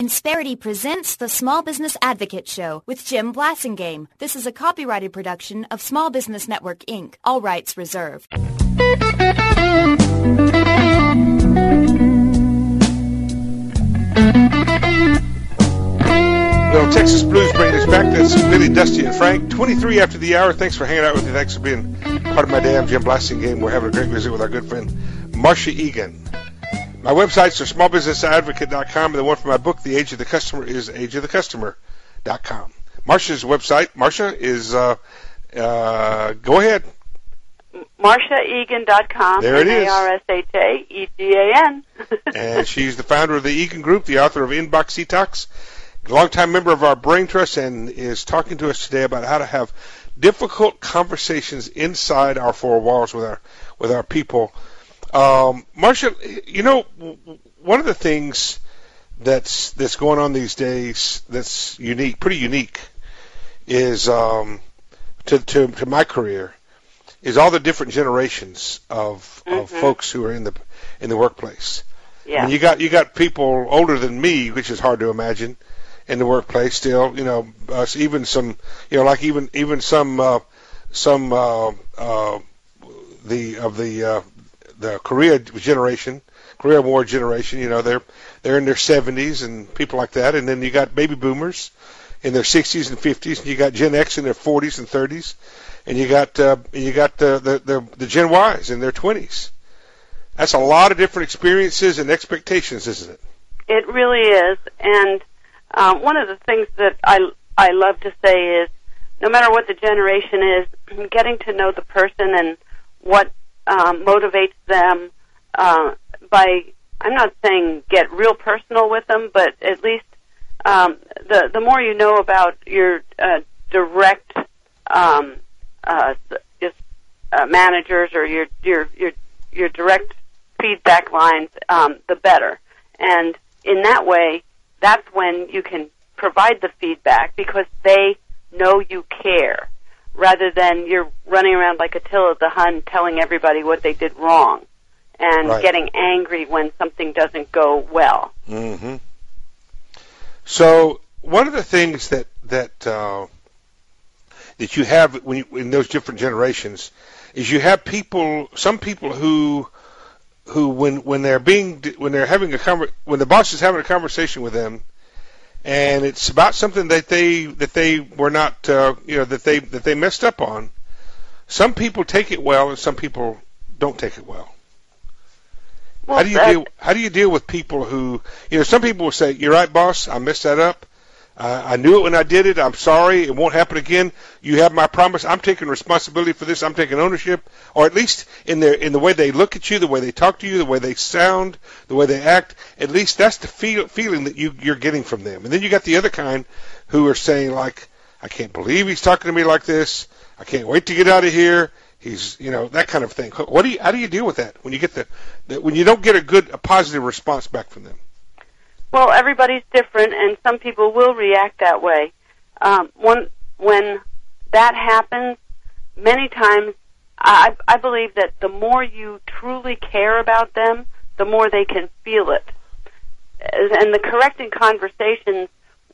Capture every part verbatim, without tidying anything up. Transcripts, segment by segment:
Insperity presents the Small Business Advocate Show with Jim Blasingame. This is a copyrighted production of Small Business Network, Incorporated. All rights reserved. Well, Texas Blues bringing us back. That's Billy, Dusty, and Frank. twenty-three after the hour. Thanks for hanging out with me. Thanks for being part of my day. I'm Jim Blasingame. We're having a great visit with our good friend, Marcia Egan. My websites are small business advocate dot com, and the one for my book, The Age of the Customer, is age of the customer dot com. Marcia's website, Marcia, is, uh, uh, go ahead. Marcia Egan dot com. There it is. M A R S H A E G A N. And she's the founder of the Egan Group, the author of Inbox Detox, a longtime member of our Brain Trust, and is talking to us today about how to have difficult conversations inside our four walls with our with our people. Um, Marcia, you know, one of the things that's that's going on these days that's unique, pretty unique, is um, to, to to my career, is all the different generations of mm-hmm. of folks who are in the in the workplace. Yeah. I mean, you got you got people older than me, which is hard to imagine, in the workplace still. You know, uh, even some, you know, like even even some uh, some uh, uh, the of the uh, the Korea generation, Korea War generation, you know, they're they're in their seventies and people like that, and then you got baby boomers in their sixties and fifties, and you got Gen X in their forties and thirties, and you got uh, you got uh, the the the Gen Ys in their twenties. That's a lot of different experiences and expectations, isn't it? It really is, and um, one of the things that I I love to say is, no matter what the generation is, getting to know the person and what Um, motivates them uh, by, I'm not saying get real personal with them, but at least um, the the more you know about your uh, direct um, uh, just, uh, managers or your your your your direct feedback lines, um, the better. And in that way, that's when you can provide the feedback because they know you care, rather than you're running around like Attila the Hun telling everybody what they did wrong and right. getting angry when something doesn't go well. Mm-hmm. So one of the things that that uh, that you have when you, in those different generations is you have people, some people who who when when they're being when they're having a conver- when the boss is having a conversation with them, and it's about something that they that they were not, uh, you know, that they that they messed up on. Some people take it well, and some people don't take it well. well how do you that, deal? How do you deal with people who, you know, some people will say, "You're right, boss. I messed that up. Uh, I knew it when I did it. I'm sorry. It won't happen again. You have my promise. I'm taking responsibility for this. I'm taking ownership." Or at least in their in the way they look at you, the way they talk to you, the way they sound, the way they act. At least that's the feel, feeling that you you're getting from them. And then you got the other kind who are saying like, "I can't believe he's talking to me like this. I can't wait to get out of here." He's, you know, that kind of thing. What do you how do you deal with that when you get the, the when you don't get a good a positive response back from them? Well, everybody's different, and some people will react that way. Um, when, when that happens, many times, I, I believe that the more you truly care about them, the more they can feel it. And the correcting conversations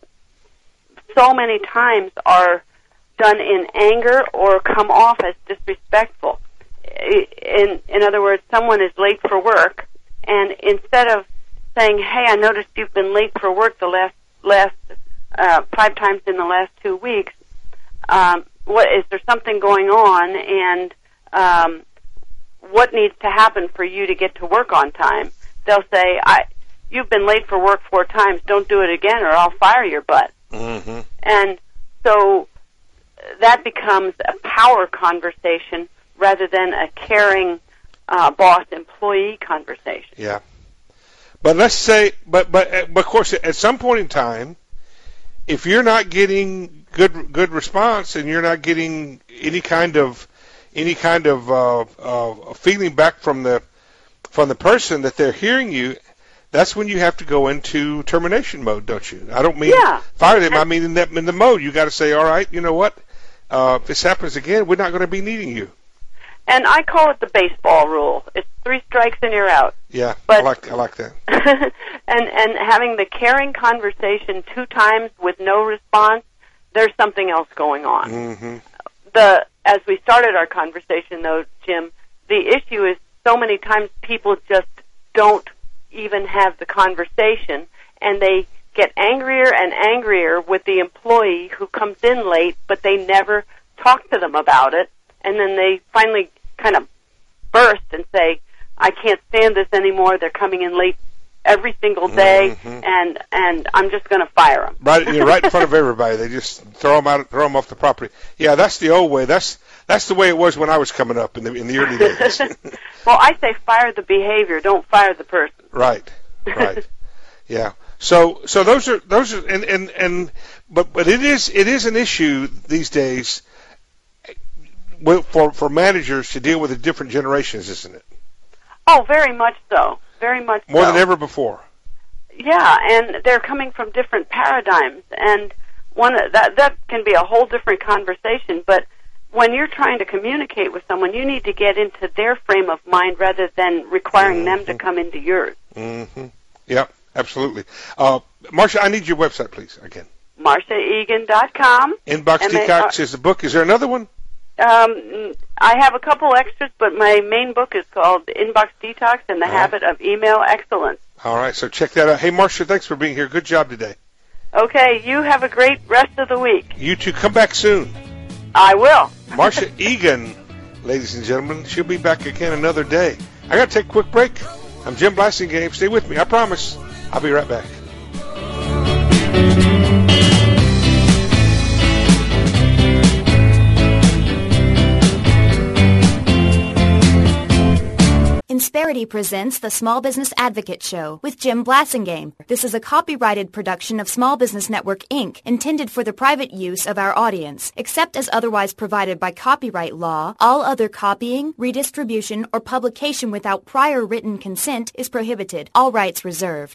so many times are done in anger or come off as disrespectful. In, in other words, someone is late for work, and instead of saying, "Hey, I noticed you've been late for work the last last uh, five times in the last two weeks. Um, what is there something going on, and um, what needs to happen for you to get to work on time?" They'll say, "I, you've been late for work four times. Don't do it again, or I'll fire your butt." Mm-hmm. And so that becomes a power conversation rather than a caring uh, boss-employee conversation. Yeah. But let's say, but, but but of course, at some point in time, if you're not getting good good response and you're not getting any kind of any kind of uh, uh, feeling back from the from the person that they're hearing you, that's when you have to go into termination mode, don't you? I don't mean yeah. fire them. I mean in that in the mode, you got to say, all right, you know what? Uh, if this happens again, we're not going to be needing you. And I call it the baseball rule. It's three strikes and you're out. Yeah, but, I like I like that. and and having the caring conversation two times with no response, there's something else going on. Mm-hmm. The as we started our conversation, though, Jim, the issue is so many times people just don't even have the conversation, and they get angrier and angrier with the employee who comes in late, but they never talk to them about it, and then they finally kind of burst and say, I can't stand this anymore, they're coming in late every single day, mm-hmm. and and I'm just going to fire them. Right, you know, right in front of everybody. They just throw them out, throw them off the property. Yeah, that's the old way. That's that's the way it was when I was coming up in the in the early days. Well, I say fire the behavior, don't fire the person. Right, right. Yeah. So so those are those are and, and, and but but it is it is an issue these days for for managers to deal with the different generations, isn't it? Oh, very much so. Very much More so. than ever before. Yeah, and they're coming from different paradigms, and one that that can be a whole different conversation. But when you're trying to communicate with someone, you need to get into their frame of mind rather than requiring mm-hmm. them to come into yours. Mm-hmm. Yep, absolutely. Uh, Marcia, I need your website, please, again. Marcia Egan dot com. Inbox Detox is the book. Is there another one? Um, I have a couple extras, but my main book is called Inbox Detox and the All Habit right. of Email Excellence. All right, so check that out. Hey, Marcia, thanks for being here. Good job today. Okay, you have a great rest of the week. You too. Come back soon. I will. Marcia Egan, ladies and gentlemen, she'll be back again another day. I got to take a quick break. I'm Jim Blasingame. Stay with me. I promise. I'll be right back. Insperity presents the Small Business Advocate Show with Jim Blasingame. This is a copyrighted production of Small Business Network, Incorporated, intended for the private use of our audience. Except as otherwise provided by copyright law, all other copying, redistribution, or publication without prior written consent is prohibited. All rights reserved.